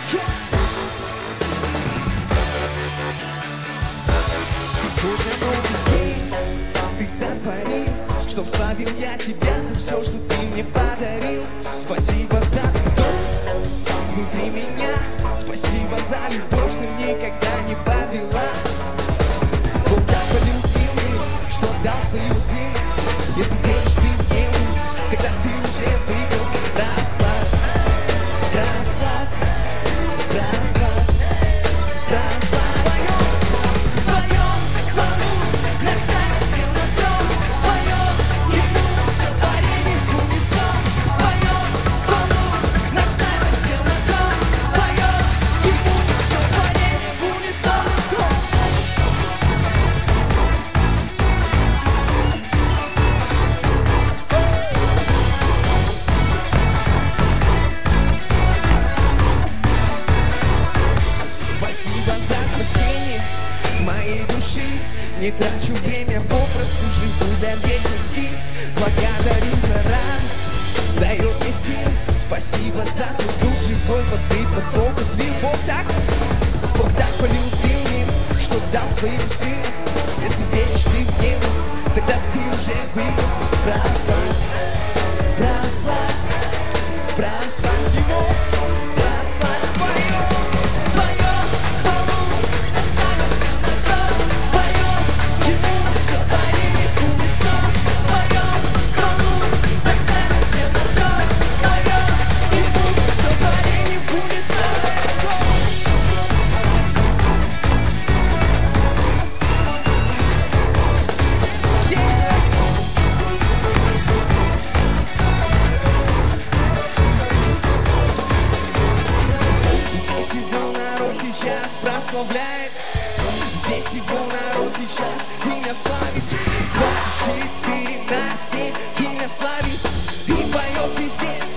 Сегодня новый день ты сотворил, чтоб славил я тебя за все, что ты мне подарил. Спасибо за труд внутри меня, спасибо за любовь, что никогда не подвела. Бог так полюбил мир, что отдал своего сына. Если веришь ты в него, тогда ты уже выиграл. Прославь, прославь, прославь, прославь. Моей души не трачу время, попросту живу до вечности. Благодарю за радость, дает мне сил. Спасибо за труд живой воды под Бога слил. Бог так полюбил мир, что дал своего сына. Если веришь ты в него, тогда ты уже выиграл. Прославь, прославь, прославь его. Сейчас прославляет, здесь его народ сейчас имя славит. 24/7 имя славит и поет везде.